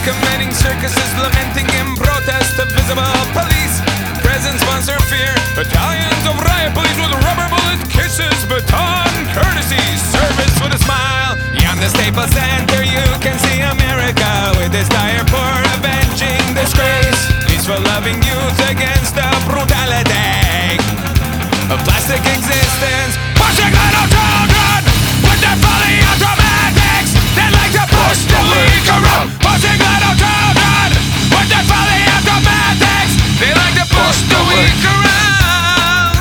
committing circuses, lamenting in protest of visible police. Presence, sponsor, fear. Battalions of riot police with rubber bullet kisses, baton courtesy, service with a smile. Beyond the Staples Center, you can see America with its dire poor avenging disgrace. Peaceful loving youth against the brutality of plastic existence. Pushing little children with their fully automatics. They like to push the weak around. Pushing little children with their fully automatics. They like to push the weak around.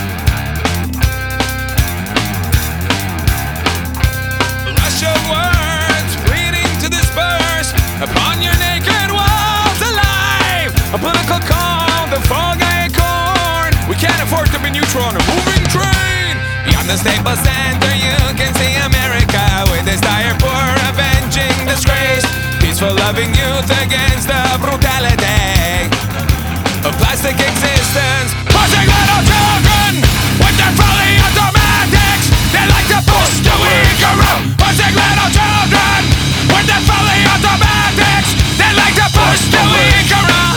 Rush of words pleading to disperse upon your naked walls alive. A political call, the fog acorn. We can't afford to be neutral on a moving train. Beyond the Staples Center, you can see America with its dire poor avenging disgrace. Peaceful loving youth against the brutality of plastic existence. Pushing little children with their fully automatics. They like to push the weak around. Pushing little children with their fully automatics. They like to push the weak around.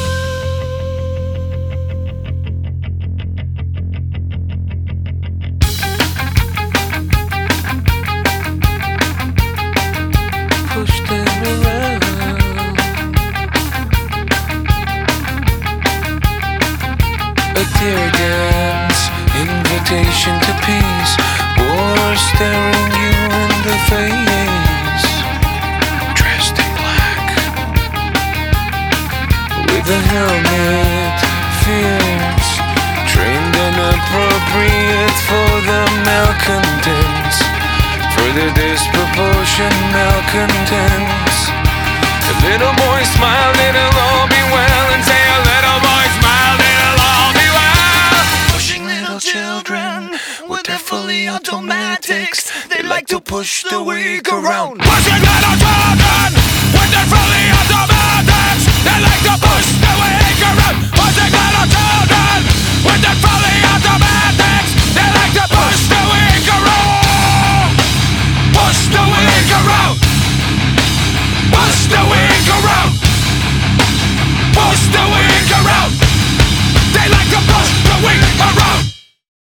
Push them around. A tear gas, invitation to peace. War staring you in the face. Dressed in black, with a helmet, fierce, trained and appropriate for the malcontents. For the disproportionate malcontents. The little boy smiled, it'll all be well. And say a little boy smiled, it'll all be well. Pushing little children with their fully automatics. They like to push the weak around. Pushing little children with their fully automatics. They like to push the weak around. Pushing little children with their fully automatics. They like to